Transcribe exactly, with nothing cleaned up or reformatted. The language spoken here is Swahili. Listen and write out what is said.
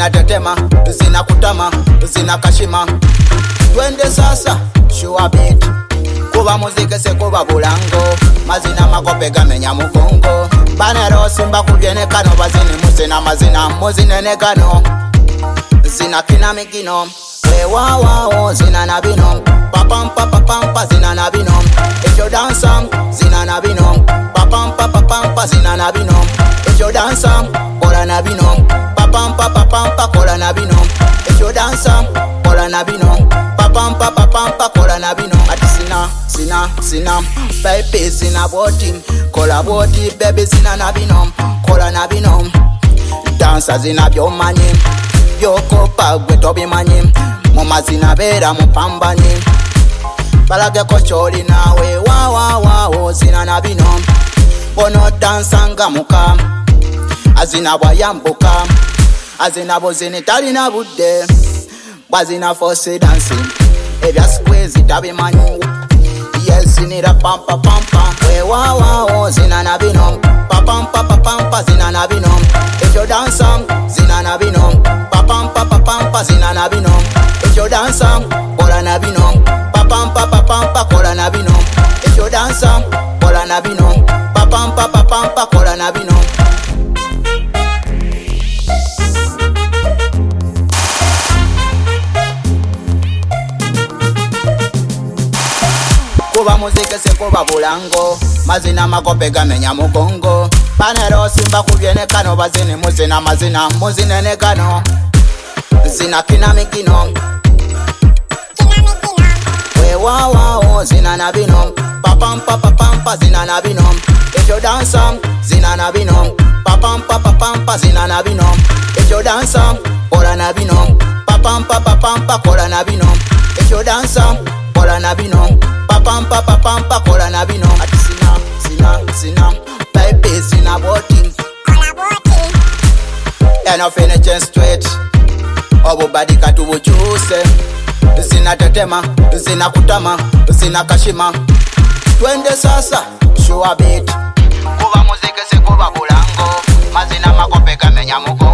zinatetema, zinakutama, zinakashima. Twende sasa, sure beat. Kuba muzike se kuba bulango, mazina makope gamenya mukongo. Banero simba kubyene kano bazini musina mazina muzinene kano. Zina kina mikino, we wa wa o zina nabino. Papam papa pampa zina nabino. If you dance am, zina nabino. Papam papa pampa zina nabino. If you dance am, kola nabino. Papam papa pampa kola nabino. If you dance am, kola nabino. Papam papa pampa kola nabino. Ati sina sina sina baby sina body. Kola body baby sina nabino. Kola nabino. Dansa zina byomanyi. Yokopa gwe tobimanyi. Muma zina bera mupambani. Balage kocholi nawe wa wa wa o zina nabino. Bono dansanga muka azina bwayambuka. Azina bozini talina budde. Bazina force dancing. Ebya squeeze tabimanyi. Yes nira pampa pampa. We wa wa o zina nabino. Papam papa pampa zina nabino. If you dance am zina nabino. Papam papa pampa zina nabino. If you dance am kola nabino. Papam papa pampa kola nabino. If you dance am kola nabino. Papam papa pampa kola nabino. Kuba muzike se kuba bulango, mazina makope gamenya mukongo. Banero simba kubyene kano bazini muzina mazina muzinene kano. Zina kina mikino, we wa wa o zina nabino. Papam papa pampa zina nabino. If you dance am zina nabino. Papam papa pampa zina nabino. If you dance am kola nabino. Papam papa pampa kola nabino. If you dance am kola nabino. Papam papa pampa kola nabino. Ati sina sina sina baby sina body. Kola body. Enough in a chest straight. Obo badi katubuchuse. Zina tetema, zina kutama, zina kashima. Twende sasa, sure beat. Kuba muzike se kuba bulango, mazina makope gamenya muko.